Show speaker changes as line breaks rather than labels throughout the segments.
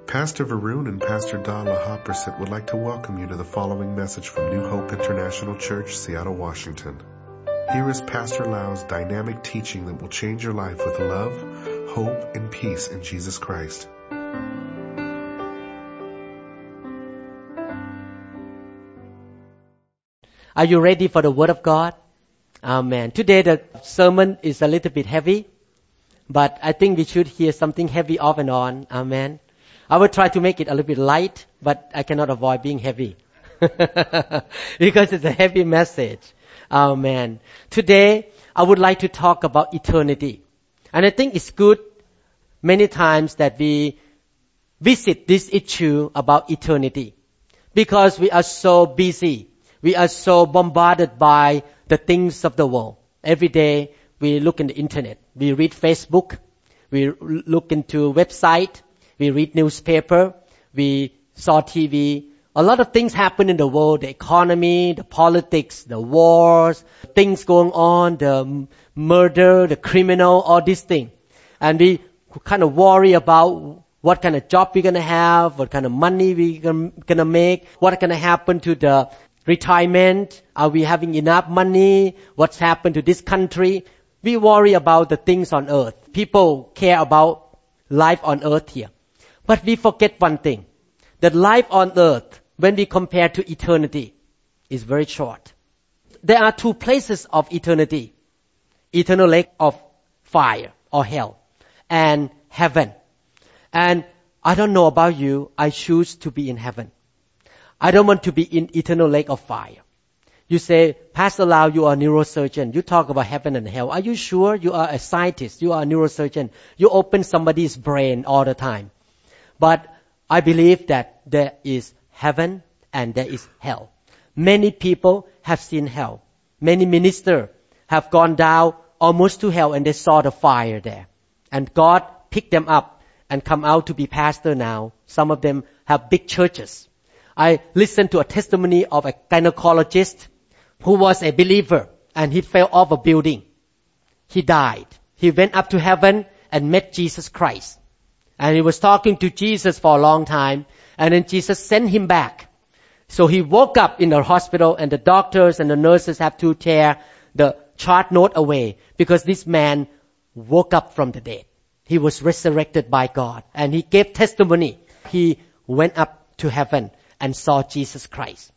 Pastor Varun and Pastor Dala Hopperset would like to welcome you to the following message from New Hope International Church, Seattle, Washington. Here is Pastor Lau's dynamic teaching that will change your life with love, hope, and peace in Jesus Christ.
Are you ready for the Word of God? Amen. Today the sermon is a little bit heavy, but I think we should hear something heavy off and on. Amen. I will try to make it a little bit light, but I cannot avoid being heavy because it's a heavy message. Amen. Today I would like to talk about eternity. And I think it's good many times that we visit this issue about eternity because we are so busy. We are so bombarded by the things of the world. Every day we look in the internet. We read Facebook. We look into website. We read newspaper. We saw TV. A lot of things happen in the world. The economy, the politics, the wars, things going on, the murder, the criminal, all these things. And we kind of worry about what kind of job we're going to have, what kind of money we're going to make, what's going to happen to the retirement, are we having enough money, what's happened to this country. We worry about the things on earth. People care about life on earth here. But we forget one thing, that life on earth, when we compare to eternity, is very short. There are two places of eternity, eternal lake of fire or hell, and heaven. And I don't know about you, I choose to be in heaven. I don't want to be in eternal lake of fire. You say, Pastor Lau, you are a neurosurgeon. You talk about heaven and hell. Are you sure? You are a scientist. You are a neurosurgeon. You open somebody's brain all the time. But I believe that there is heaven and there is hell. Many people have seen hell. Many ministers have gone down almost to hell and they saw the fire there. And God picked them up and come out to be pastor now. Some of them have big churches. I listened to a testimony of a gynecologist who was a believer and he fell off a building. He died. He went up to heaven and met Jesus Christ. And he was talking to Jesus for a long time. And then Jesus sent him back. So he woke up in the hospital and the doctors and the nurses have to tear the chart note away because this man woke up from the dead. He was resurrected by God. And he gave testimony. He went up to heaven and saw Jesus Christ.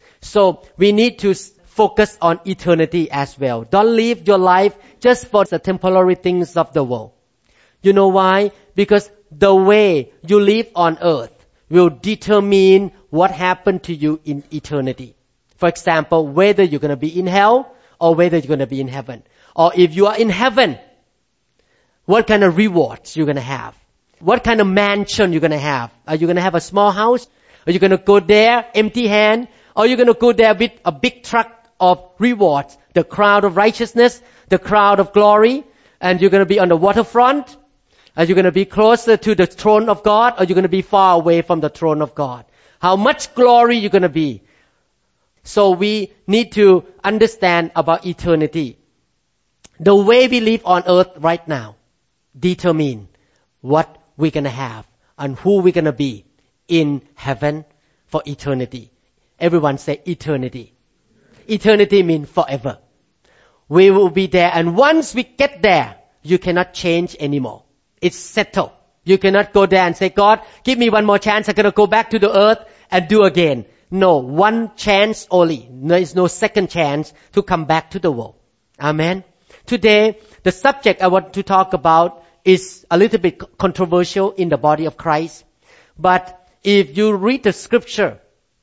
So we need to focus on eternity as well. Don't live your life just for the temporary things of the world. You know why? Because the way you live on earth will determine what happened to you in eternity. For example, whether you're going to be in hell or whether you're going to be in heaven. Or if you are in heaven, what kind of rewards you're going to have? What kind of mansion you're going to have? Are you going to have a small house? Are you going to go there empty hand? Or are you going to go there with a big truck of rewards? The crown of righteousness, the crown of glory, and you're going to be on the waterfront? Are you going to be closer to the throne of God? Or are you going to be far away from the throne of God? How much glory you're going to be? So we need to understand about eternity. The way we live on earth right now determine what we're going to have and who we're going to be in heaven for eternity. Everyone say eternity. Eternity means forever. We will be there, and once we get there, you cannot change anymore. It's settled. You cannot go there and say, God, give me one more chance. I'm going to go back to the earth and do again. No, one chance only. There is no second chance to come back to the world. Amen. Today, the subject I want to talk about is a little bit controversial in the body of Christ. But if you read the scripture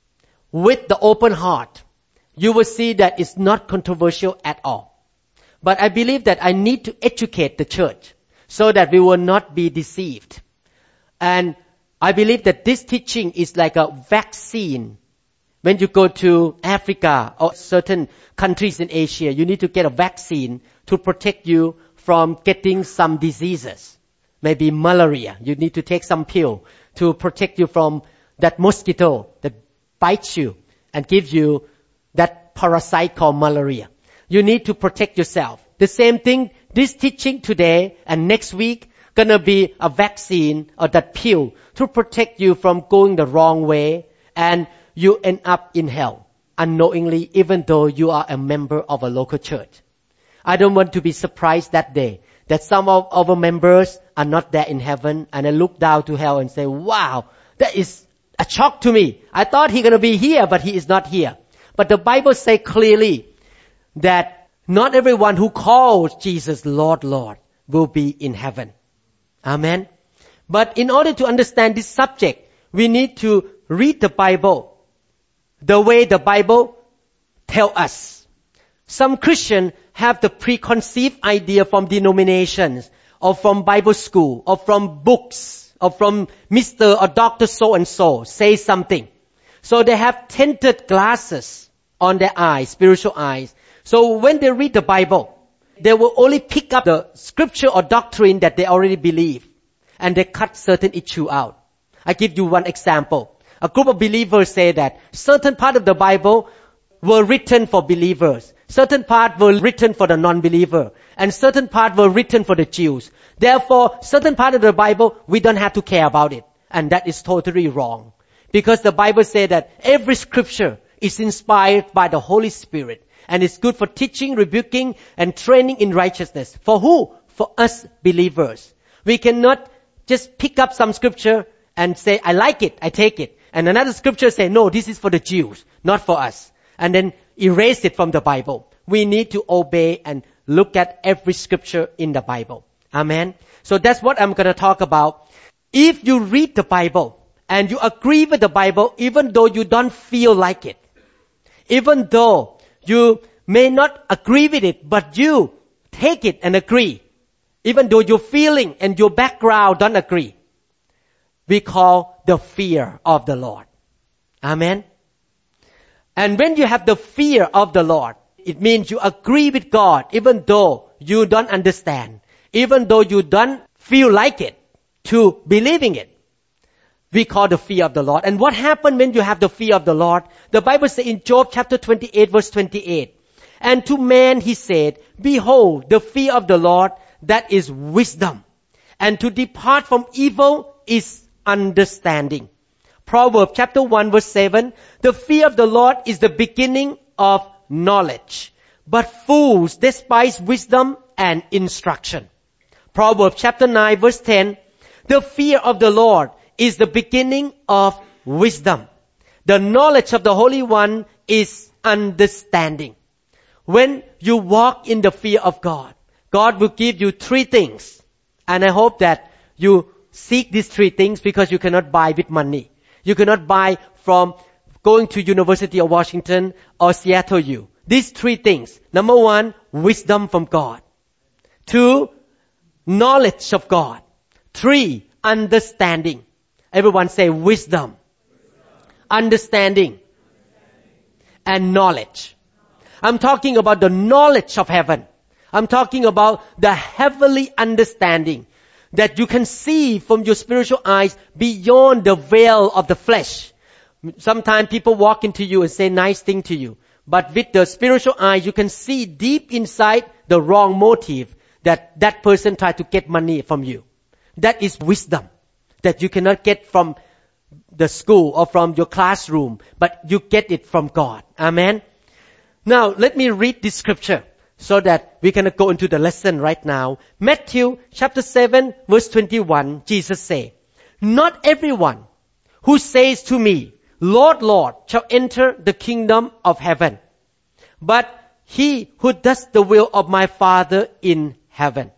with the open heart, you will see that it's not controversial at all. But I believe that I need to educate the church so that we will not be deceived. And I believe that this teaching is like a vaccine. When you go to Africa or certain countries in Asia, you need to get a vaccine to protect you from getting some diseases. Maybe malaria. You need to take some pill to protect you from that mosquito that bites you and gives you that parasite called malaria. You need to protect yourself. The same thing, this teaching today and next week gonna be a vaccine or that pill to protect you from going the wrong way and you end up in hell unknowingly, even though you are a member of a local church. I don't want to be surprised that day that some of our members are not there in heaven and I look down to hell and say, wow, that is a shock to me. I thought he's going to be here, but he is not here. But the Bible says clearly that not everyone who calls Jesus Lord, Lord will be in heaven. Amen. But in order to understand this subject, we need to read the Bible the way the Bible tells us. Some Christians have the preconceived idea from denominations or from Bible school or from books or from Mr. or Dr. so-and-so say something. So they have tinted glasses on their eyes, spiritual eyes. So when they read the Bible, they will only pick up the scripture or doctrine that they already believe. And they cut certain issue out. I give you one example. A group of believers say that certain part of the Bible were written for believers. Certain part were written for the non-believer. And certain part were written for the Jews. Therefore, certain part of the Bible, we don't have to care about it. And that is totally wrong. Because the Bible says that every scripture is inspired by the Holy Spirit. And it's good for teaching, rebuking, and training in righteousness. For who? For us believers. We cannot just pick up some scripture and say, I like it, I take it. And another scripture say, no, this is for the Jews, not for us. And then erase it from the Bible. We need to obey and look at every scripture in the Bible. Amen. So that's what I'm going to talk about. If you read the Bible and you agree with the Bible, even though you don't feel like it, even though you may not agree with it, but you take it and agree, even though your feeling and your background don't agree, we call the fear of the Lord. Amen. And when you have the fear of the Lord, it means you agree with God, even though you don't understand, even though you don't feel like it, to believing it. We call the fear of the Lord. And what happened when you have the fear of the Lord? The Bible says in Job chapter 28 verse 28, and to man he said, behold, the fear of the Lord, that is wisdom. And to depart from evil is understanding. Proverbs chapter 1 verse 7, the fear of the Lord is the beginning of knowledge, but fools despise wisdom and instruction. Proverbs chapter 9 verse 10, the fear of the Lord is the beginning of wisdom. The knowledge of the Holy One is understanding. When you walk in the fear of God, God will give you three things. And I hope that you seek these three things because you cannot buy with money. You cannot buy from going to University of Washington or Seattle U. These three things. Number one, wisdom from God. Two, knowledge of God. Three, understanding. Everyone say wisdom, understanding, and knowledge. I'm talking about the knowledge of heaven. I'm talking about the heavenly understanding that you can see from your spiritual eyes beyond the veil of the flesh. Sometimes people walk into you and say nice thing to you. But with the spiritual eye, you can see deep inside the wrong motive that person tried to get money from you. That is wisdom that you cannot get from the school or from your classroom, but you get it from God. Amen. Now, let me read this scripture so that we can go into the lesson right now. Matthew chapter 7 verse 21, Jesus say, not everyone who says to me, Lord, Lord, shall enter the kingdom of heaven, but he who does the will of my Father in heaven.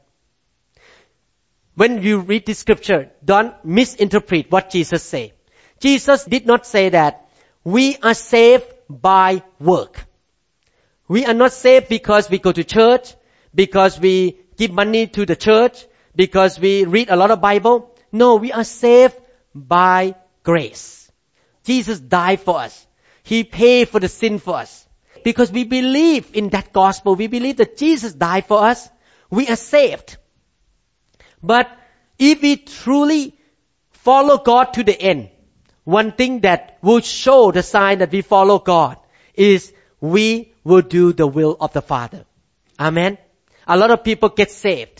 When you read this scripture, don't misinterpret what Jesus said. Jesus did not say that we are saved by work. We are not saved because we go to church, because we give money to the church, because we read a lot of Bible. No, we are saved by grace. Jesus died for us. He paid for the sin for us. Because we believe in that gospel, we believe that Jesus died for us, we are saved. But if we truly follow God to the end, one thing that will show the sign that we follow God is we will do the will of the Father. Amen. A lot of people get saved.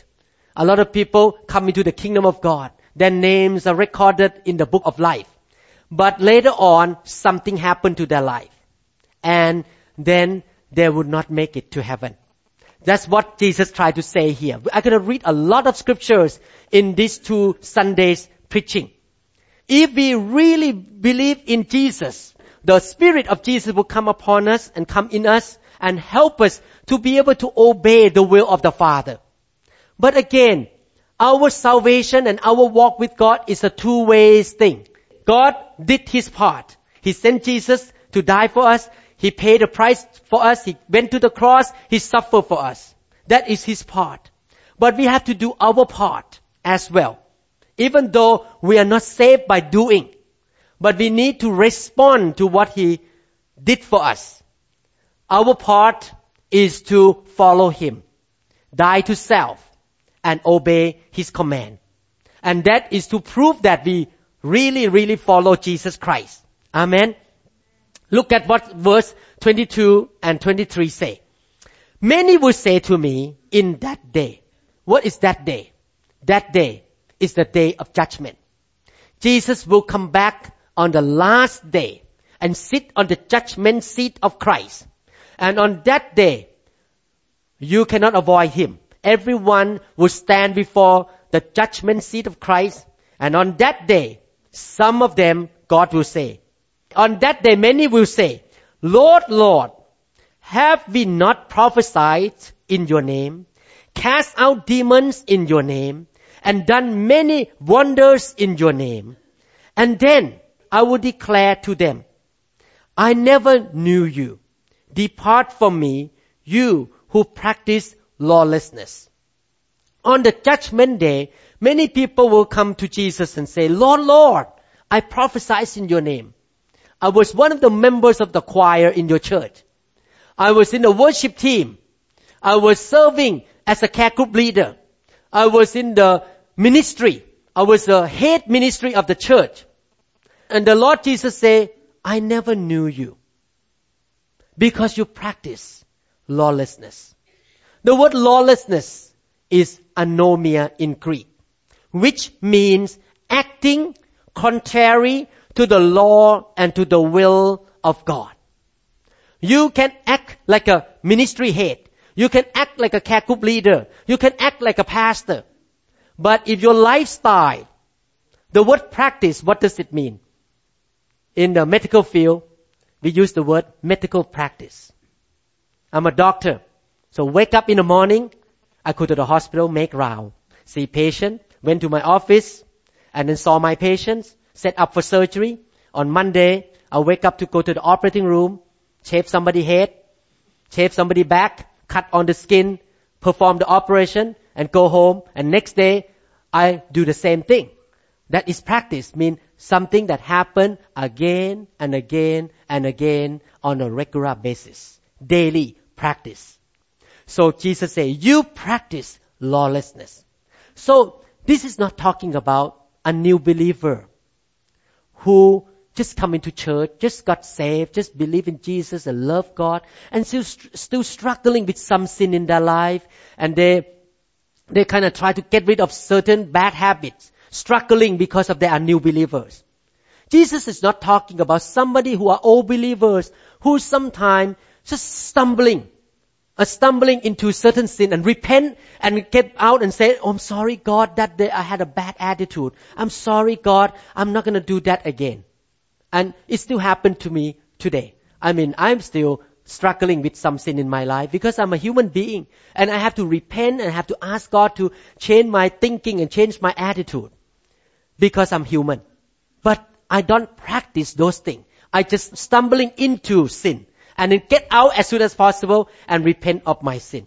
A lot of people come into the kingdom of God. Their names are recorded in the book of life. But later on, something happened to their life. And then they would not make it to heaven. That's what Jesus tried to say here. I'm going to read a lot of scriptures in these 2 Sundays preaching. If we really believe in Jesus, the Spirit of Jesus will come upon us and come in us and help us to be able to obey the will of the Father. But again, our salvation and our walk with God is a two-way thing. God did His part. He sent Jesus to die for us. He paid the price for us. He went to the cross. He suffered for us. That is His part. But we have to do our part as well. Even though we are not saved by doing, but we need to respond to what He did for us. Our part is to follow Him, die to self, and obey His command. And that is to prove that we really follow Jesus Christ. Amen. Look at what verse 22 and 23 say. Many will say to me in that day. What is that day? That day is the day of judgment. Jesus will come back on the last day and sit on the judgment seat of Christ. And on that day, you cannot avoid Him. Everyone will stand before the judgment seat of Christ. And on that day, some of them, God will say, on that day, many will say, Lord, Lord, have we not prophesied in your name, cast out demons in your name, and done many wonders in your name? And then I will declare to them, I never knew you. Depart from me, you who practice lawlessness. On the judgment day, many people will come to Jesus and say, Lord, Lord, I prophesied in your name. I was one of the members of the choir in your church. I was in the worship team. I was serving as a care group leader. I was in the ministry. I was the head ministry of the church. And the Lord Jesus say, I never knew you. Because you practice lawlessness. The word lawlessness is anomia in Greek, which means acting contrary to the law and to the will of God. You can act like a ministry head. You can act like a care group leader. You can act like a pastor. But if your lifestyle, the word practice, what does it mean? In the medical field, we use the word medical practice. I'm a doctor. So wake up in the morning, I go to the hospital, make round, see patient, went to my office, and then saw my patients, set up for surgery. On Monday, I wake up to go to the operating room, shave somebody's head, shave somebody's back, cut on the skin, perform the operation, and go home. And next day, I do the same thing. That is practice, means something that happens again and again and again on a regular basis. Daily practice. So Jesus said, you practice lawlessness. So this is not talking about a new believer who just come into church, just got saved, just believe in Jesus and love God, and still struggling with some sin in their life, and they kind of try to get rid of certain bad habits, struggling because of they are new believers. Jesus is not talking about somebody who are old believers who sometimes just stumbling into certain sin and repent and get out and say, oh, I'm sorry, God, that day I had a bad attitude. I'm sorry, God, I'm not going to do that again. And it still happened to me today. I'm still struggling with some sin in my life because I'm a human being and I have to repent and I have to ask God to change my thinking and change my attitude because I'm human. But I don't practice those things. I just stumbling into sin and then get out as soon as possible and repent of my sin.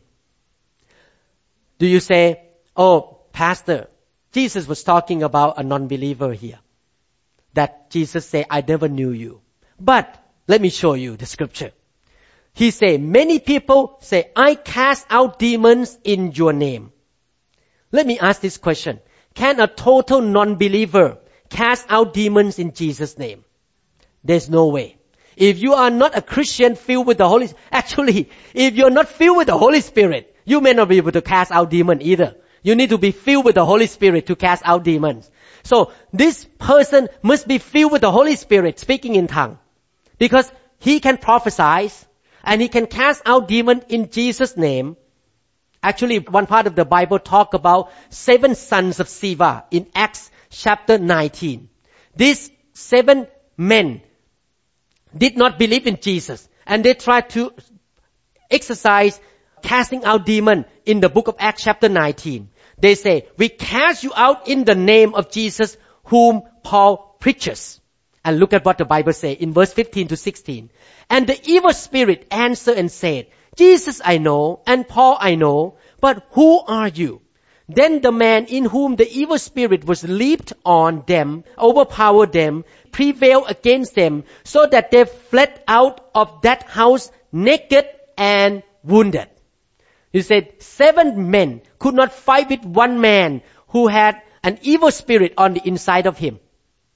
Do you say, oh, Pastor, Jesus was talking about a non-believer here. That Jesus said, I never knew you. But let me show you the scripture. He said, many people say, I cast out demons in your name. Let me ask this question. Can a total non-believer cast out demons in Jesus' name? There's no way. If you are not a Christian filled with the Holy Spirit, actually, if you're not filled with the Holy Spirit, you may not be able to cast out demons either. You need to be filled with the Holy Spirit to cast out demons. So this person must be filled with the Holy Spirit, speaking in tongue, because he can prophesy and he can cast out demons in Jesus' name. Actually, one part of the Bible talk about 7 sons of Sceva in Acts chapter 19. These 7 men did not believe in Jesus, and they tried to exercise casting out demons in the book of Acts chapter 19. They say, we cast you out in the name of Jesus whom Paul preaches. And look at what the Bible says in verse 15 to 16. And the evil spirit answered and said, Jesus I know, and Paul I know, but who are you? Then the man in whom the evil spirit was leaped on them, overpowered them, prevailed against them, so that they fled out of that house naked and wounded. He said 7 men could not fight with one man who had an evil spirit on the inside of him.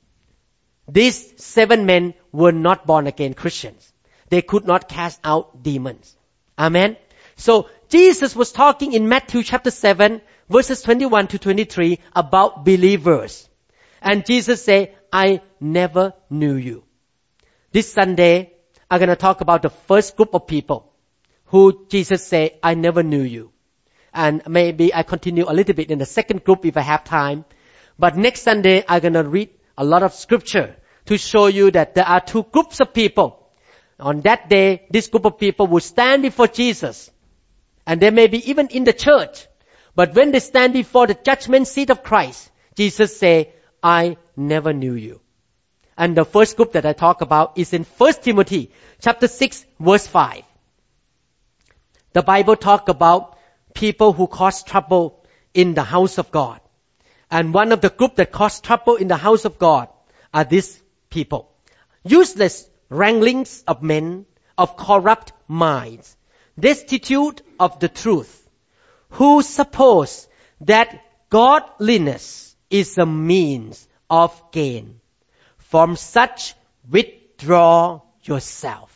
These 7 men were not born again Christians. They could not cast out demons. Amen. So Jesus was talking in Matthew chapter 7 verses 21 to 23 about believers. And Jesus said, I never knew you. This Sunday, I'm going to talk about the first group of people who Jesus said, I never knew you. And maybe I continue a little bit in the second group if I have time. But next Sunday, I'm going to read a lot of scripture to show you that there are 2 groups of people. On that day, this group of people will stand before Jesus. And they may be even in the church. But when they stand before the judgment seat of Christ, Jesus say, I never knew you. And the first group that I talk about is in 1 Timothy chapter 6 verse 5. The Bible talk about people who cause trouble in the house of God. And one of the group that cause trouble in the house of God are these people. Useless wranglings of men, of corrupt minds, destitute of the truth, who suppose that godliness is a means of gain. From such withdraw yourself.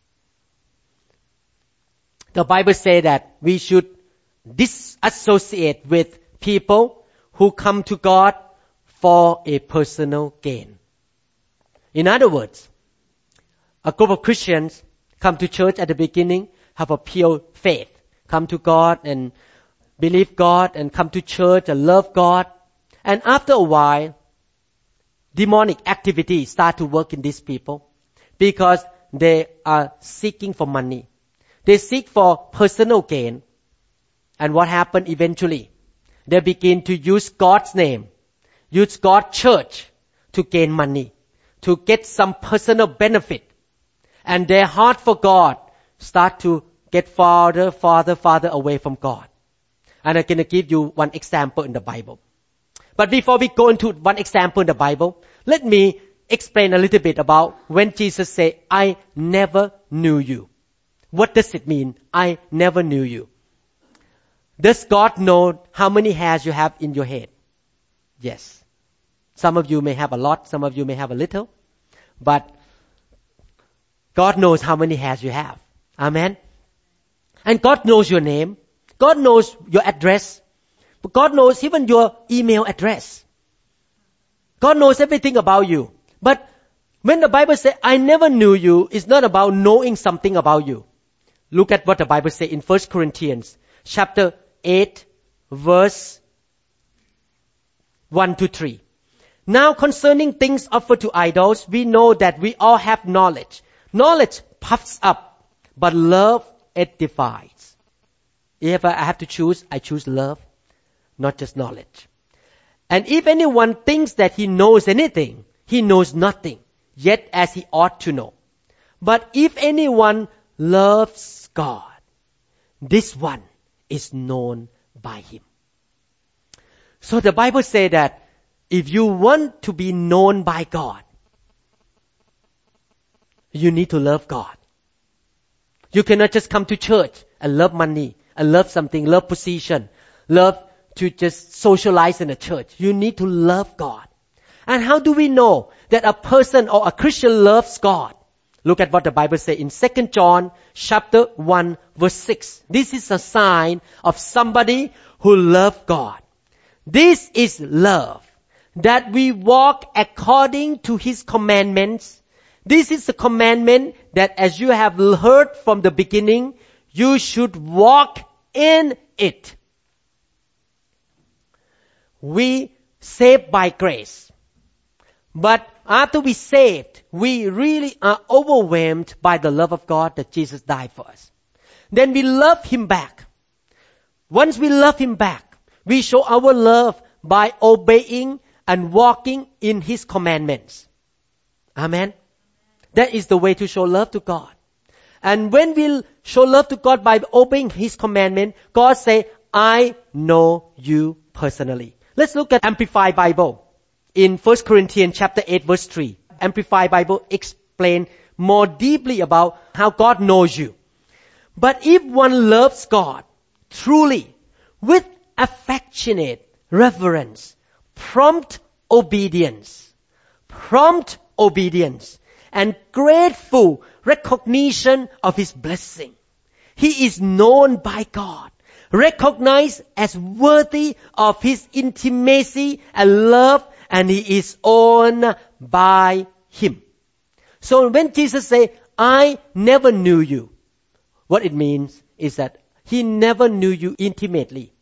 The Bible says that we should disassociate with people who come to God for a personal gain. In other words, a group of Christians come to church at the beginning, have a pure faith, come to God and believe God and come to church and love God. And after a while, demonic activity start to work in these people because they are seeking for money. They seek for personal gain. And what happened eventually? They begin to use God's name, use God's church to gain money, to get some personal benefit. And their heart for God start to get farther away from God. And I'm going to give you one example in the Bible. But before we go into one example in the Bible, let me explain a little bit about when Jesus said, I never knew you. What does it mean? I never knew you. Does God know how many hairs you have in your head? Yes. Some of you may have a lot, some of you may have a little. But God knows how many hairs you have. Amen. And God knows your name. God knows your address. But God knows even your email address. God knows everything about you. But when the Bible says, I never knew you, it's not about knowing something about you. Look at what the Bible says in 1 Corinthians chapter 8 verse 1 to 3. Now concerning things offered to idols, we know that we all have knowledge. Knowledge puffs up, but love edifies. If I have to choose, I choose love, not just knowledge. And if anyone thinks that he knows anything, he knows nothing, yet as he ought to know. But if anyone loves God, this one is known by him. So the Bible says that if you want to be known by God, you need to love God. You cannot just come to church and love money, and love something, love position, love to just socialize in the church. You need to love God. And how do we know that a person or a Christian loves God? Look at what the Bible says in 2 John chapter 1 verse 6. This is a sign of somebody who loves God. This is love, that we walk according to His commandments. This is the commandment that as you have heard from the beginning, you should walk in it. We saved by grace. But after we saved, we really are overwhelmed by the love of God that Jesus died for us. Then we love Him back. Once we love Him back, we show our love by obeying and walking in His commandments. Amen. That is the way to show love to God. And when we show love to God by obeying His commandment, God say, I know you personally. Let's look at Amplified Bible. In 1 Corinthians chapter 8 verse 3. Amplified Bible explain more deeply about how God knows you. But if one loves God truly, with affectionate reverence, prompt obedience, and grateful recognition of His blessing, he is known by God, recognized as worthy of His intimacy and love, and he is owned by Him. So when Jesus say, I never knew you, what it means is that He never knew you intimately.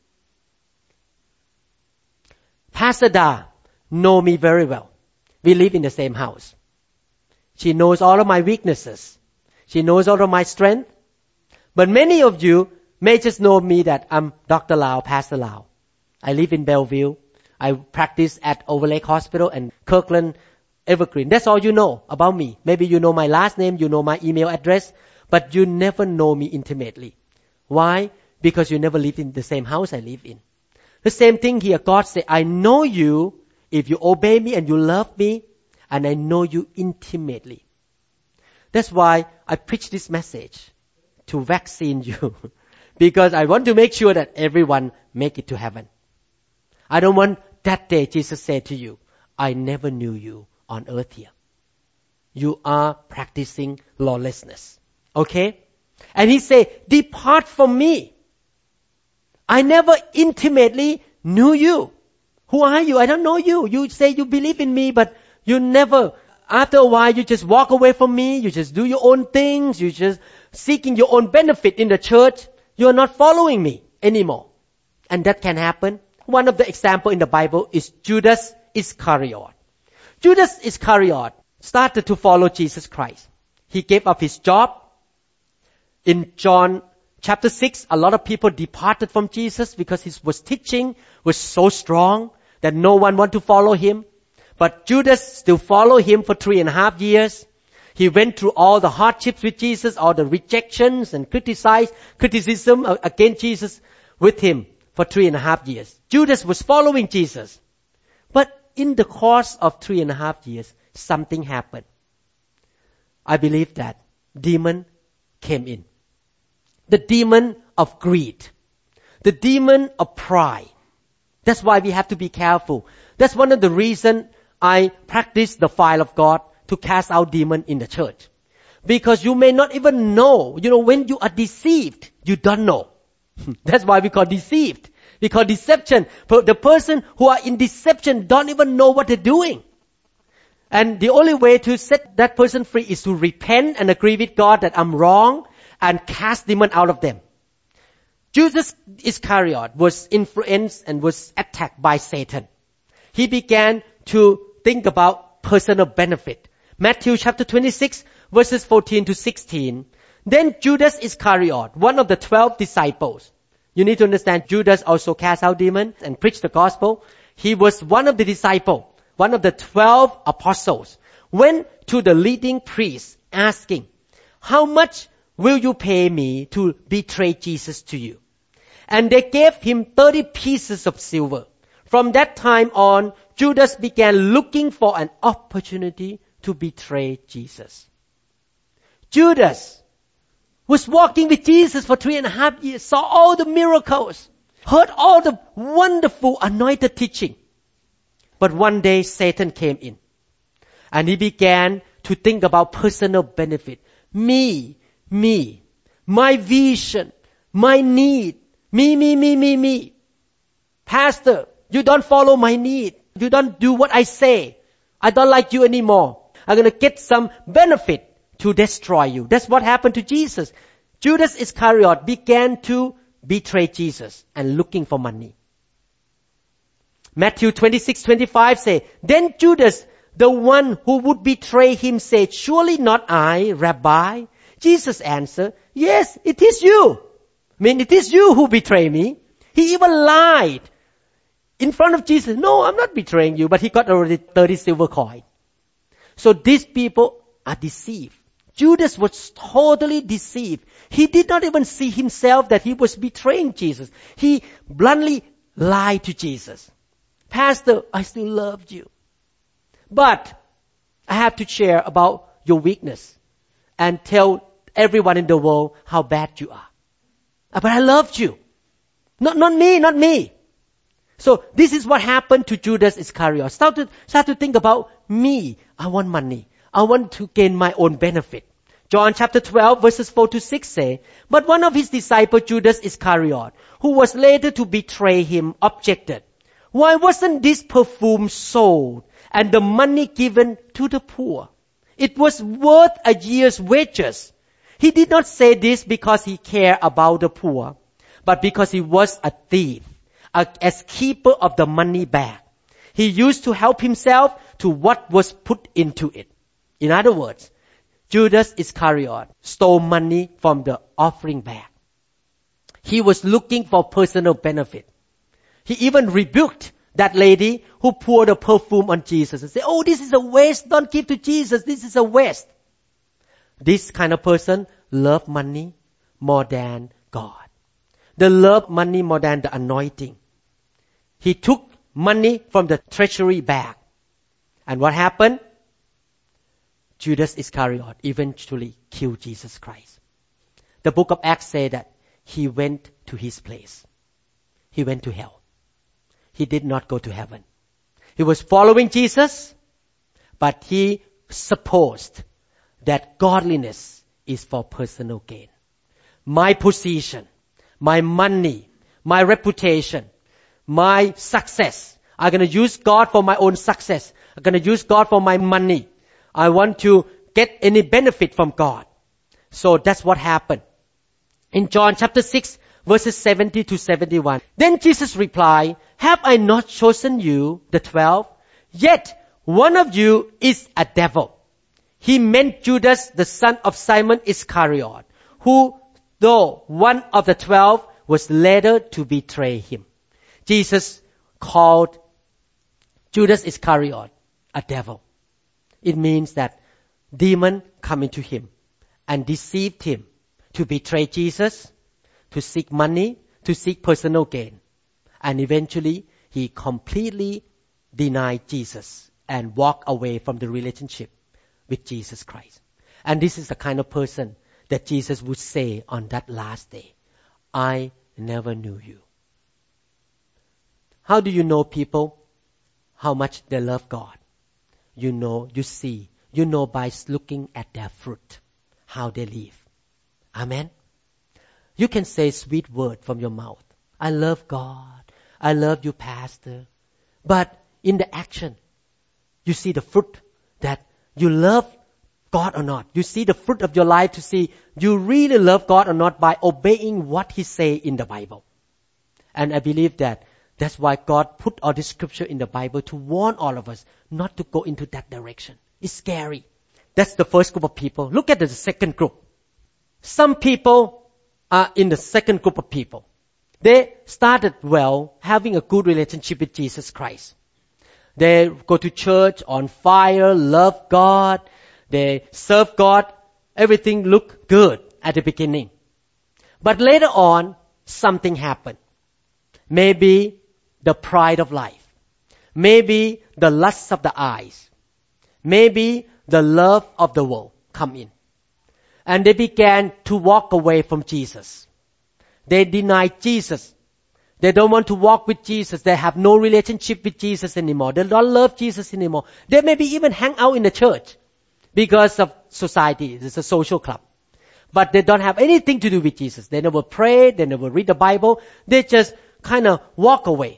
Pastor Da know me very well. We live in the same house. She knows all of my weaknesses. She knows all of my strength. But many of you may just know me that I'm Dr. Lau, Pastor Lau. I live in Bellevue. I practice at Overlake Hospital and Kirkland Evergreen. That's all you know about me. Maybe you know my last name, you know my email address, but you never know me intimately. Why? Because you never lived in the same house I live in. The same thing here. God said, I know you if you obey me and you love me, and I know you intimately. That's why I preach this message to vaccine you. Because I want to make sure that everyone make it to heaven. I don't want that day Jesus said to you, I never knew you on earth here. You are practicing lawlessness. Okay? And He said, depart from me. I never intimately knew you. Who are you? I don't know you. You say you believe in me, but you never, after a while, you just walk away from me. You just do your own things. You just seeking your own benefit in the church. You are not following me anymore. And that can happen. One of the examples in the Bible is Judas Iscariot. Judas Iscariot started to follow Jesus Christ. He gave up his job. In John chapter 6, a lot of people departed from Jesus because his teaching was so strong that no one wanted to follow him. But Judas still followed him for 3.5 years. He went through all the hardships with Jesus, all the rejections and criticism against Jesus with him for 3.5 years. Judas was following Jesus. But in the course of 3.5 years, something happened. I believe that demon came in. The demon of greed. The demon of pride. That's why we have to be careful. That's one of the reasons I practice the fire of God to cast out demons in the church. Because you may not even know. When you are deceived, you don't know. That's why we call deceived. We call deception. The person who are in deception don't even know what they're doing. And the only way to set that person free is to repent and agree with God that I'm wrong and cast demon out of them. Judas Iscariot was influenced and was attacked by Satan. He began to think about personal benefit. Matthew chapter 26 verses 14 to 16. Then Judas Iscariot, one of the 12 disciples. You need to understand Judas also cast out demons and preached the gospel. He was one of the disciples, one of the 12 apostles. Went to the leading priest asking, how much will you pay me to betray Jesus to you? And they gave him 30 pieces of silver. From that time on, Judas began looking for an opportunity to betray Jesus. Judas was walking with Jesus for 3.5 years, saw all the miracles, heard all the wonderful anointed teaching. But one day Satan came in and he began to think about personal benefit. Me, my vision, my need, me. Pastor, You don't follow my need. You don't do what I say. I don't like you anymore. I'm going to get some benefit to destroy you. That's what happened to Jesus. Judas Iscariot began to betray Jesus and looking for money. Matthew 26:25 say, Then Judas, the one who would betray him, said, Surely not I, Rabbi. Jesus answered, Yes, it is you. It is you who betray me. He even lied in front of Jesus. No, I'm not betraying you, but he got already 30 silver coins. So these people are deceived. Judas was totally deceived. He did not even see himself that he was betraying Jesus. He bluntly lied to Jesus. Pastor, I still loved you. But I have to share about your weakness and tell everyone in the world how bad you are. But I loved you. Not me. So this is what happened to Judas Iscariot. Start to think about me. I want money. I want to gain my own benefit. John chapter 12 verses 4-6 say, But one of his disciples, Judas Iscariot, who was later to betray him, objected, Why wasn't this perfume sold and the money given to the poor? It was worth a year's wages. He did not say this because he cared about the poor, but because he was a thief, as keeper of the money bag. He used to help himself to what was put into it. In other words, Judas Iscariot stole money from the offering bag. He was looking for personal benefit. He even rebuked that lady who poured the perfume on Jesus and said, Oh, this is a waste. Don't give to Jesus. This is a waste. This kind of person loved money more than God. They loved money more than the anointing. He took money from the treasury bag. And what happened? Judas Iscariot eventually killed Jesus Christ. The book of Acts says that he went to his place. He went to hell. He did not go to heaven. He was following Jesus, but he supposed that godliness is for personal gain. My position, my money, my reputation, my success. I'm going to use God for my own success. I'm going to use God for my money. I want to get any benefit from God. So that's what happened. In John chapter 6, verses 70-71. Then Jesus replied, Have I not chosen you, the 12? Yet one of you is a devil. He meant Judas, the son of Simon Iscariot, who, though one of the 12, was later to betray him. Jesus called Judas Iscariot a devil. It means that demon come into him and deceived him to betray Jesus, to seek money, to seek personal gain. And eventually, he completely denied Jesus and walked away from the relationship with Jesus Christ. And this is the kind of person that Jesus would say on that last day, I never knew you. How do you know people how much they love God? You know by looking at their fruit, how they live. Amen. You can say sweet word from your mouth. I love God. I love you, Pastor. But in the action, you see the fruit that you love God or not. You see the fruit of your life to see you really love God or not by obeying what He say in the Bible. And I believe that's why God put all this scripture in the Bible to warn all of us not to go into that direction. It's scary. That's the first group of people. Look at the second group. Some people are in the second group of people. They started well, having a good relationship with Jesus Christ. They go to church on fire, love God, they serve God. Everything looked good at the beginning. But later on, something happened. Maybe the pride of life. Maybe the lust of the eyes. Maybe the love of the world come in. And they began to walk away from Jesus. They denied Jesus. They don't want to walk with Jesus. They have no relationship with Jesus anymore. They don't love Jesus anymore. They maybe even hang out in the church because of society. It's a social club. But they don't have anything to do with Jesus. They never pray. They never read the Bible. They just kind of walk away.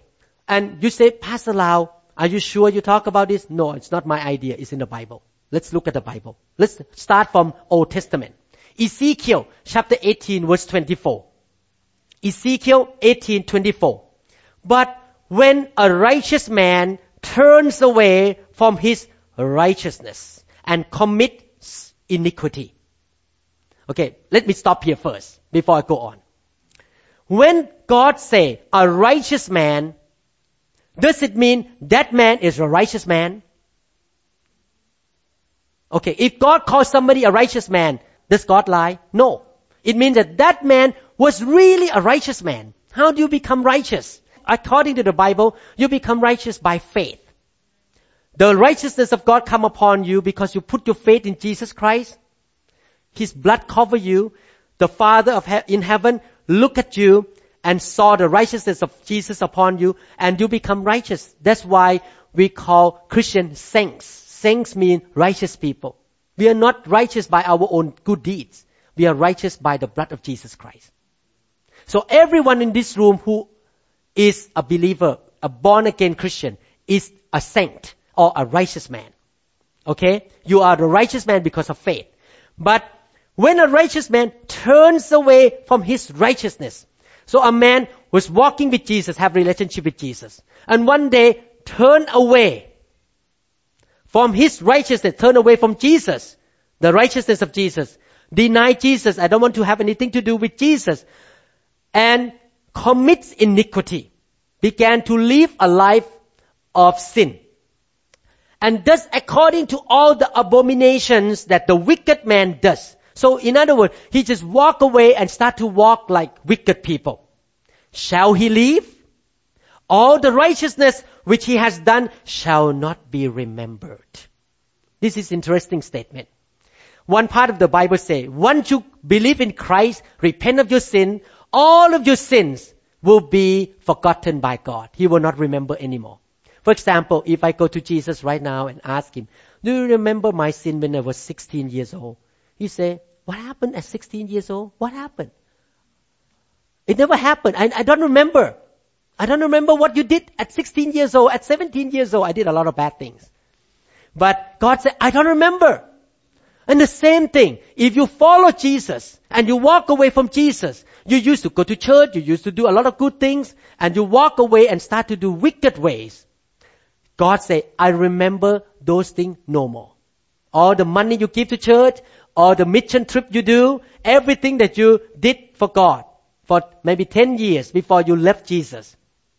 And you say, Pastor Lau, are you sure you talk about this? No, it's not my idea. It's in the Bible. Let's look at the Bible. Let's start from Old Testament. Ezekiel chapter 18 verse 24. Ezekiel 18:24. But when a righteous man turns away from his righteousness and commits iniquity. Okay, let me stop here first before I go on. When God say a righteous man, does it mean that man is a righteous man? Okay, if God calls somebody a righteous man, does God lie? No. It means that that man was really a righteous man. How do you become righteous? According to the Bible, you become righteous by faith. The righteousness of God come upon you because you put your faith in Jesus Christ. His blood cover you. The Father in heaven look at you and saw the righteousness of Jesus upon you, and you become righteous. That's why we call Christians saints. Saints mean righteous people. We are not righteous by our own good deeds. We are righteous by the blood of Jesus Christ. So everyone in this room who is a believer, a born-again Christian, is a saint or a righteous man. Okay? You are the righteous man because of faith. But when a righteous man turns away from his righteousness, so a man was walking with Jesus, have a relationship with Jesus, and one day turn away from his righteousness, turn away from Jesus, the righteousness of Jesus, deny Jesus, I don't want to have anything to do with Jesus, and commits iniquity, began to live a life of sin. And does according to all the abominations that the wicked man does. So in other words, he just walk away and start to walk like wicked people. Shall he live? All the righteousness which he has done shall not be remembered. This is interesting statement. One part of the Bible says, once you believe in Christ, repent of your sin, all of your sins will be forgotten by God. He will not remember anymore. For example, if I go to Jesus right now and ask him, do you remember my sin when I was 16 years old? He say, what happened at 16 years old? What happened? It never happened. I don't remember. I don't remember what you did at 16 years old. At 17 years old, I did a lot of bad things. But God said, I don't remember. And the same thing, if you follow Jesus and you walk away from Jesus, you used to go to church, you used to do a lot of good things, and you walk away and start to do wicked ways. God say, I remember those things no more. All the money you give to church, all the mission trip you do, everything that you did for God for maybe 10 years before you left Jesus,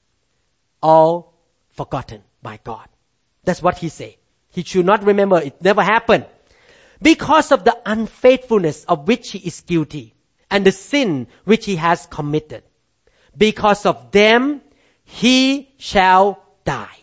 all forgotten by God. That's what he say. He should not remember. It never happened. Because of the unfaithfulness of which he is guilty and the sin which he has committed. Because of them, he shall die.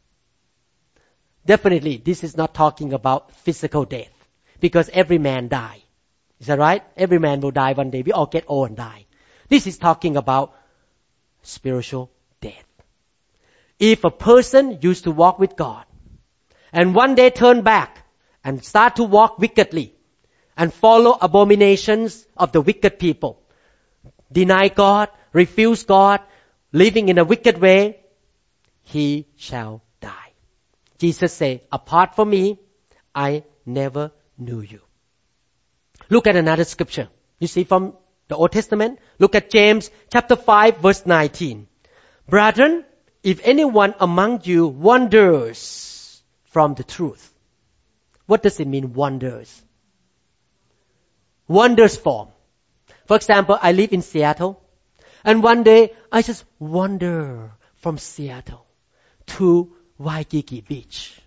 Definitely, this is not talking about physical death. Because every man die. Is that right? Every man will die one day. We all get old and die. This is talking about spiritual death. If a person used to walk with God and one day turn back and start to walk wickedly and follow abominations of the wicked people, deny God, refuse God, living in a wicked way, he shall die. Jesus said, apart from me, I never knew you. Look at another scripture. You see from the Old Testament. Look at James chapter 5 verse 19. Brethren, if anyone among you wanders from the truth. What does it mean, wanders? Wanders from. For example, I live in Seattle. And one day, I just wander from Seattle to Waikiki Beach.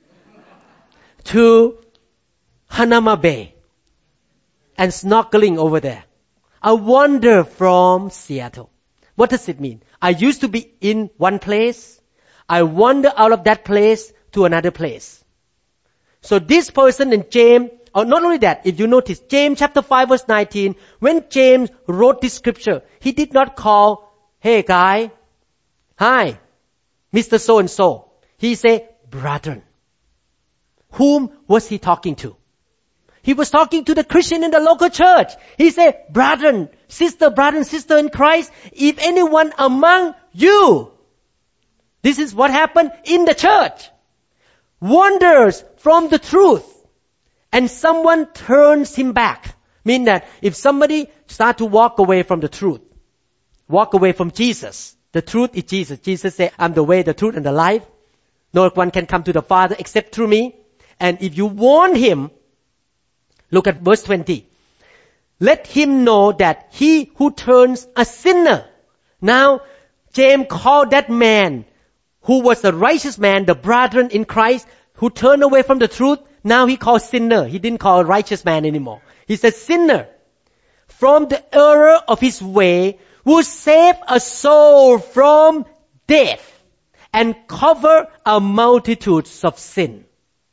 To Hanama Bay. And snorkeling over there. I wander from Seattle. What does it mean? I used to be in one place. I wander out of that place to another place. So this person in James, or not only that, if you notice, James chapter 5 verse 19, when James wrote this scripture, he did not call, hey guy, hi, Mr. So-and-so. He said, brethren. Whom was he talking to? He was talking to the Christian in the local church. He said, brother and sister in Christ, if anyone among you This is what happened in the church. Wanders from the truth. And someone turns him back. Mean that if somebody start to walk away from the truth, walk away from Jesus, the truth is Jesus. Jesus said, I'm the way, the truth, and the life. No one can come to the Father except through me. And if you warn him, look at verse 20. Let him know that he who turns a sinner. Now, James called that man who was a righteous man, the brethren in Christ, who turned away from the truth. Now he called sinner. He didn't call a righteous man anymore. He said sinner. From the error of his way, will save a soul from death and cover a multitude of sin.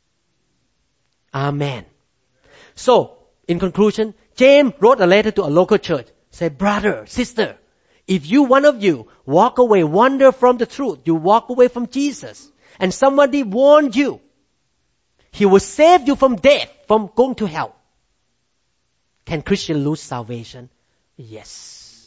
Amen. So, in conclusion, James wrote a letter to a local church. Said, brother, sister, if you, one of you, walk away, wander from the truth, you walk away from Jesus, and somebody warned you, he will save you from death, from going to hell. Can Christian lose salvation? Yes.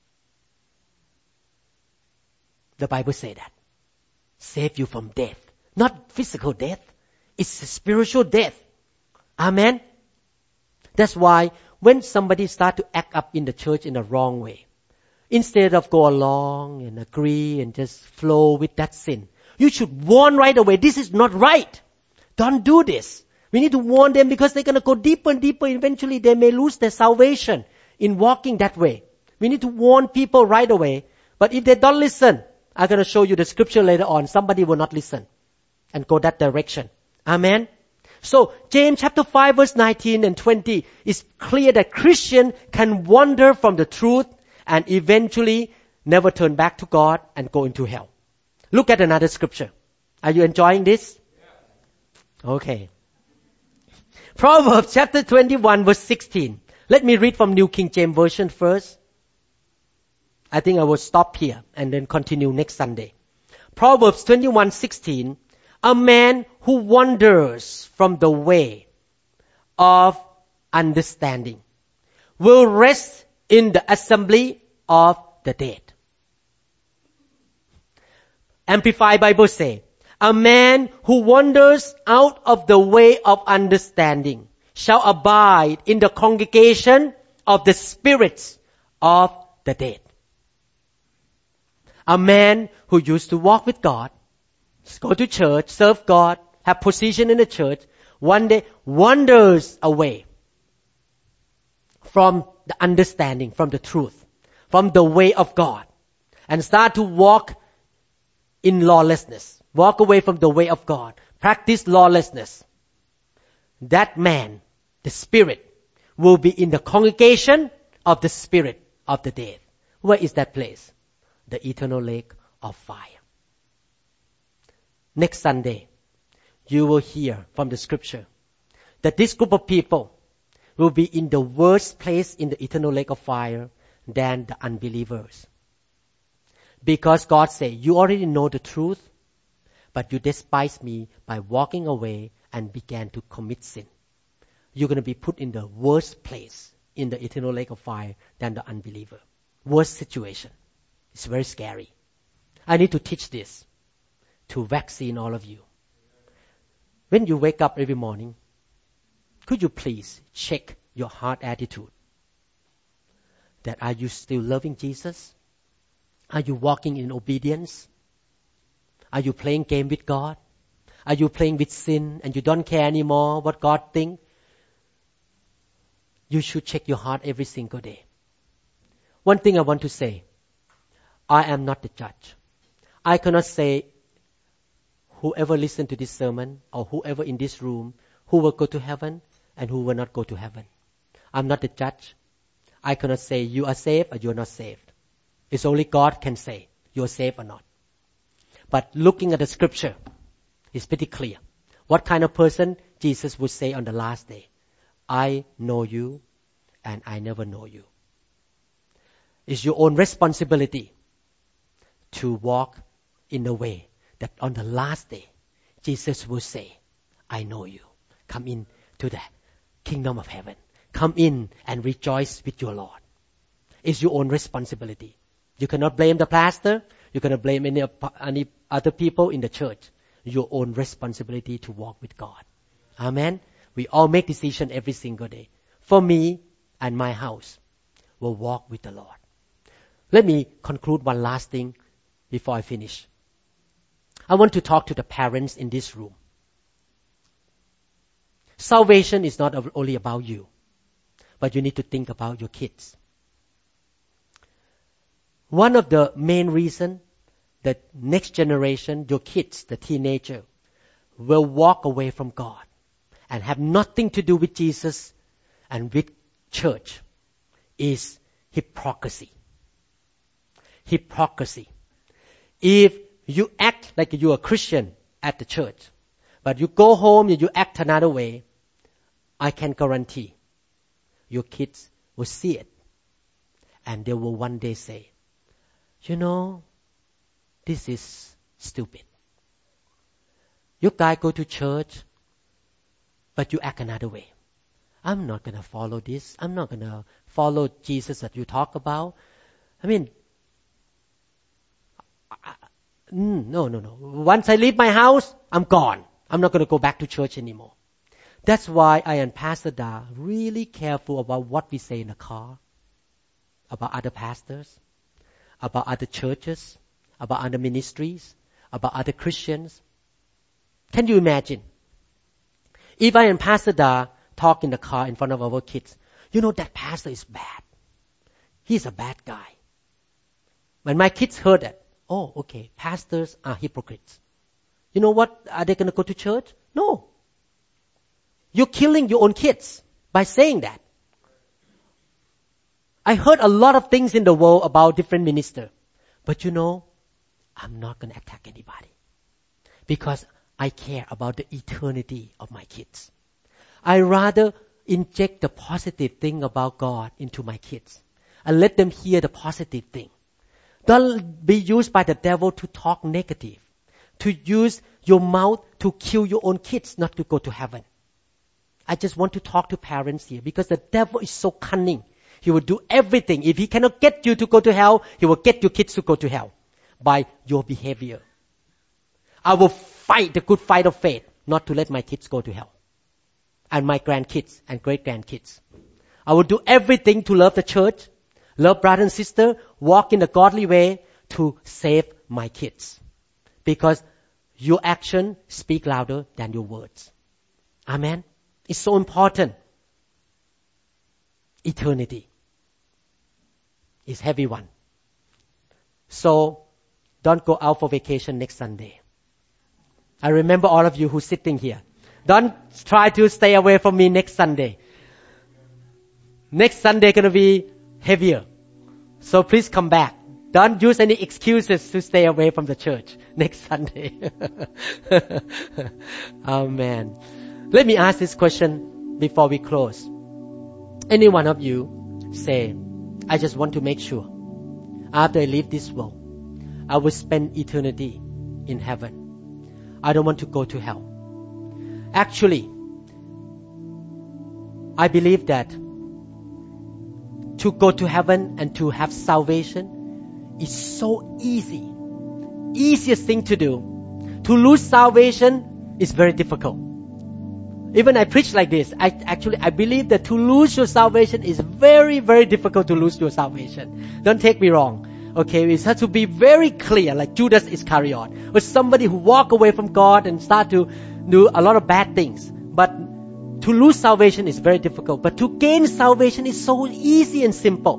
The Bible says that. Save you from death. Not physical death. It's a spiritual death. Amen. That's why when somebody start to act up in the church in the wrong way, instead of go along and agree and just flow with that sin, you should warn right away, this is not right. Don't do this. We need to warn them because they're going to go deeper and deeper. Eventually they may lose their salvation in walking that way. We need to warn people right away. But if they don't listen, I'm going to show you the scripture later on. Somebody will not listen and go that direction. Amen. So James chapter 5 verse 19 and 20 is clear that Christian can wander from the truth and eventually never turn back to God and go into hell. Look at another scripture. Are you enjoying this? Okay. Proverbs chapter 21 verse 16. Let me read from New King James Version first. I think I will stop here and then continue next Sunday. Proverbs 21:16. A man who wanders from the way of understanding will rest in the assembly of the dead. Amplified Bible say, a man who wanders out of the way of understanding shall abide in the congregation of the spirits of the dead. A man who used to walk with God, go to church, serve God, have position in the church, one day wanders away from the understanding, from the truth, from the way of God, and start to walk in lawlessness, walk away from the way of God, practice lawlessness. That man, the spirit, will be in the congregation of the spirit of the dead. Where is that place? The eternal lake of fire. Next Sunday, you will hear from the scripture that this group of people will be in the worst place in the eternal lake of fire than the unbelievers. Because God said, you already know the truth, but you despise me by walking away and began to commit sin. You're going to be put in the worst place in the eternal lake of fire than the unbeliever. Worst situation. It's very scary. I need to teach this to vaccine all of you. When you wake up every morning, could you please check your heart attitude? That are you still loving Jesus? Are you walking in obedience? Are you playing game with God? Are you playing with sin and you don't care anymore what God thinks? You should check your heart every single day. One thing I want to say, I am not the judge. I cannot say whoever listened to this sermon or whoever in this room who will go to heaven and who will not go to heaven. I'm not the judge. I cannot say you are saved or you are not saved. It's only God can say you are saved or not. But looking at the scripture, it's pretty clear. What kind of person Jesus would say on the last day? I know you and I never know you. It's your own responsibility to walk in a way that on the last day, Jesus will say, I know you. Come in to the kingdom of heaven. Come in and rejoice with your Lord. It's your own responsibility. You cannot blame the pastor. You cannot blame any other people in the church, your own responsibility to walk with God. Amen. We all make decisions every single day. For me and my house, will walk with the Lord. Let me conclude one last thing before I finish. I want to talk to the parents in this room. Salvation is not only about you, but you need to think about your kids. One of the main reasons that next generation, your kids, the teenager, will walk away from God and have nothing to do with Jesus and with church is hypocrisy. Hypocrisy. If you act like you're a Christian at the church, but you go home and you act another way, I can guarantee your kids will see it. And they will one day say, you know, this is stupid. You guys go to church, but you act another way. I'm not going to follow this. I'm not going to follow Jesus that you talk about. I mean, no. Once I leave my house, I'm gone. I'm not going to go back to church anymore. That's why I and Pastor Da really careful about what we say in the car, about other pastors, about other churches, about other ministries, about other Christians. Can you imagine? If I and Pastor Da talk in the car in front of our kids, you know that pastor is bad. He's a bad guy. When my kids heard that, oh, okay, pastors are hypocrites. You know what? Are they going to go to church? No. You're killing your own kids by saying that. I heard a lot of things in the world about different ministers. But you know, I'm not going to attack anybody. Because I care about the eternity of my kids. I rather inject the positive thing about God into my kids. And let them hear the positive thing. Don't be used by the devil to talk negative. To use your mouth to kill your own kids, not to go to heaven. I just want to talk to parents here because the devil is so cunning. He will do everything. If he cannot get you to go to hell, he will get your kids to go to hell by your behavior. I will fight the good fight of faith not to let my kids go to hell. And my grandkids and great-grandkids. I will do everything to love the church, love brother and sister, walk in a godly way to save my kids. Because your action speak louder than your words. Amen. It's so important. Eternity is heavy one. So don't go out for vacation next Sunday. I remember all of you who sitting here. Don't try to stay away from me next Sunday. Next Sunday gonna be heavier. So please come back. Don't use any excuses to stay away from the church next Sunday. Amen. Let me ask this question before we close. Any one of you say, I just want to make sure after I leave this world, I will spend eternity in heaven. I don't want to go to hell. Actually, I believe that to go to heaven and to have salvation is so easy. Easiest thing to do. To lose salvation is very difficult. Even I preach like this, I believe that to lose your salvation is very, very difficult to lose your salvation. Don't take me wrong. Okay, it has to be very clear, like Judas Iscariot, or somebody who walk away from God and start to do a lot of bad things. But to lose salvation is very difficult. But to gain salvation is so easy and simple.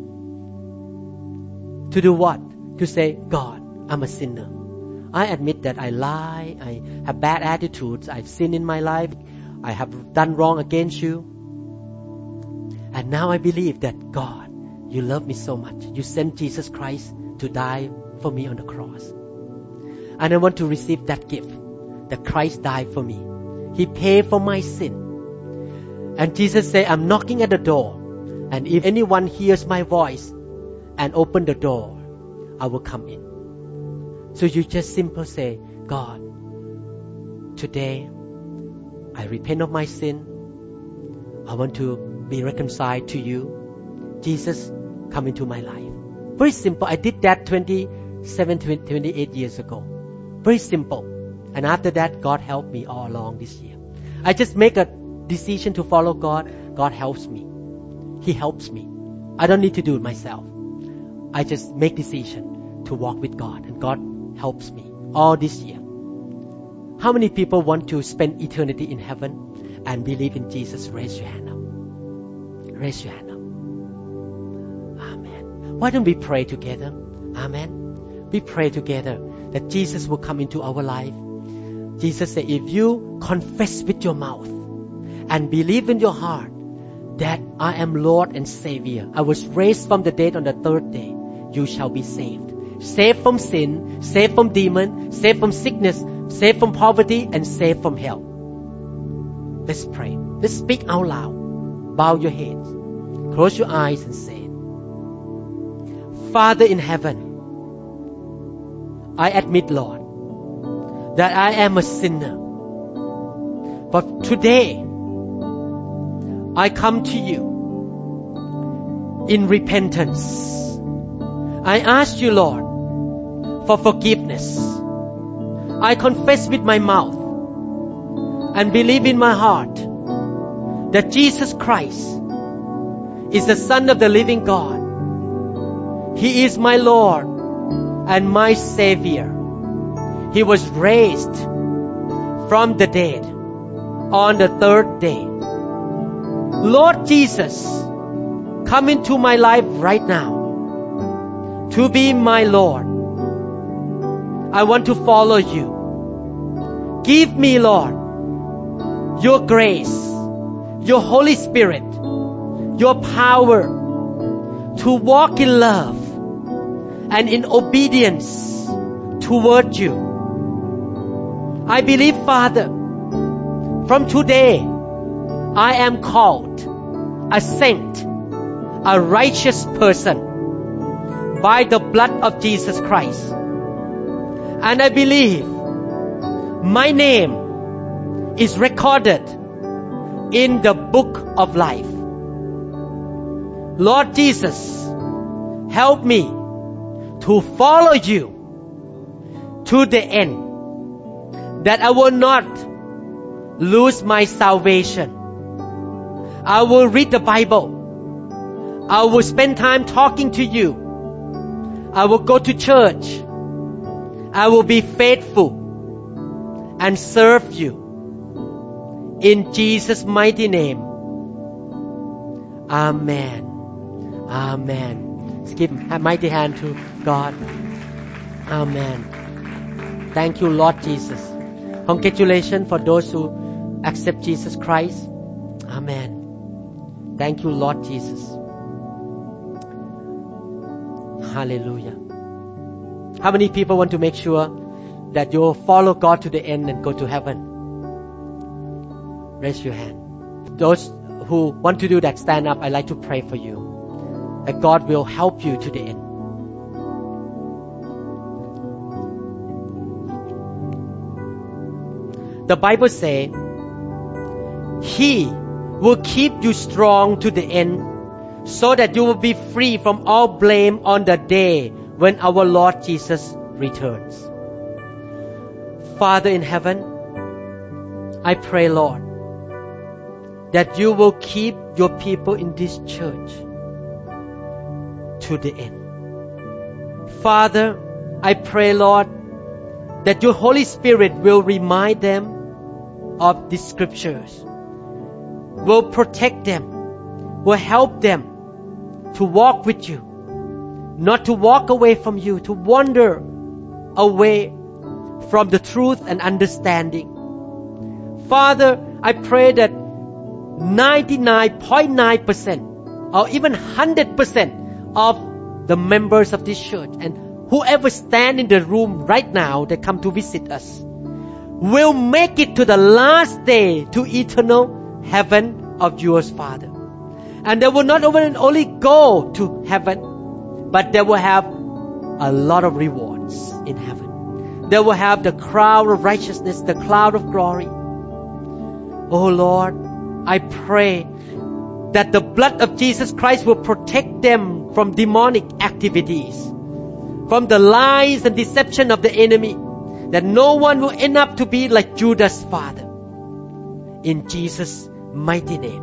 To do what? To say, God, I'm a sinner. I admit that I lie, I have bad attitudes, I've sinned in my life, I have done wrong against you. And now I believe that God, you love me so much. You sent Jesus Christ to die for me on the cross. And I want to receive that gift, that Christ died for me. He paid for my sin. And Jesus said, I'm knocking at the door. And if anyone hears my voice and open the door, I will come in. So you just simply say, God, today I repent of my sin. I want to be reconciled to you. Jesus, come into my life. Very simple. I did that 28 years ago. Very simple. And after that, God helped me all along this year. I just make a decision to follow God. God helps me. He helps me. I don't need to do it myself. I just make decision to walk with God, and God helps me all this year. How many people want to spend eternity in heaven and believe in Jesus? Raise your hand up. Raise your hand up. Amen. Why don't we pray together? Amen. We pray together that Jesus will come into our life. Jesus said, if you confess with your mouth and believe in your heart that I am Lord and Savior, I was raised from the dead on the third day, you shall be saved. Saved from sin, saved from demon, saved from sickness, saved from poverty, and saved from hell. Let's pray. Let's speak out loud. Bow your heads. Close your eyes and say it. Father in heaven, I admit, Lord, that I am a sinner. But today, I come to you in repentance. I ask you, Lord, for forgiveness. I confess with my mouth and believe in my heart that Jesus Christ is the Son of the living God. He is my Lord and my Savior. He was raised from the dead on the third day. Lord Jesus, come into my life right now to be my Lord. I want to follow you. Give me, Lord, your grace, your Holy Spirit, your power to walk in love and in obedience toward you. I believe, Father, from today, I am called a saint, a righteous person by the blood of Jesus Christ. And I believe my name is recorded in the book of life. Lord Jesus, help me to follow you to the end, that I will not lose my salvation. I will read the Bible. I will spend time talking to you. I will go to church. I will be faithful and serve you. In Jesus' mighty name. Amen. Amen. Let's give a mighty hand to God. Amen. Thank you, Lord Jesus. Congratulations for those who accept Jesus Christ. Amen. Thank you, Lord Jesus. Hallelujah. How many people want to make sure that you'll follow God to the end and go to heaven? Raise your hand. Those who want to do that, stand up. I'd like to pray for you, that God will help you to the end. The Bible says, He will keep you strong to the end, so that you will be free from all blame on the day when our Lord Jesus returns. Father in heaven, I pray, Lord, that you will keep your people in this church to the end. Father, I pray, Lord, that your Holy Spirit will remind them of these scriptures, will protect them, will help them to walk with you, not to walk away from you, to wander away from the truth and understanding. Father, I pray that 99.9% or even 100% of the members of this church and whoever stand in the room right now that come to visit us will make it to the last day to eternal heaven of yours, Father. And they will not only go to heaven, but they will have a lot of rewards in heaven. They will have the crown of righteousness, the cloud of glory. Oh Lord, I pray that the blood of Jesus Christ will protect them from demonic activities, from the lies and deception of the enemy, that no one will end up to be like Judas' father. In Jesus' mighty name.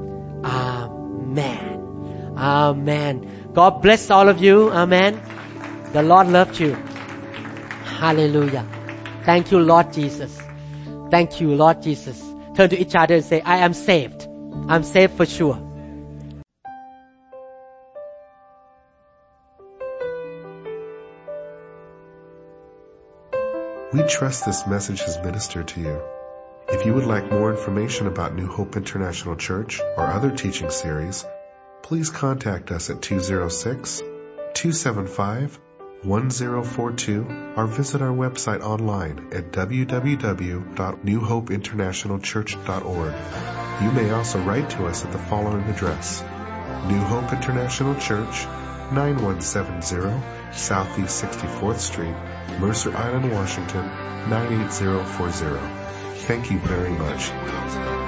Amen. Amen. God bless all of you. Amen. The Lord loves you. Hallelujah. Thank you, Lord Jesus. Thank you, Lord Jesus. Turn to each other and say, I am saved. I'm saved for sure.
We trust this message has ministered to you. If you would like more information about New Hope International Church or other teaching series, please contact us at 206-275-1042 or visit our website online at www.newhopeinternationalchurch.org. You may also write to us at the following address: New Hope International Church, 9170 Southeast 64th Street, Mercer Island, Washington, 98040. Thank you very much.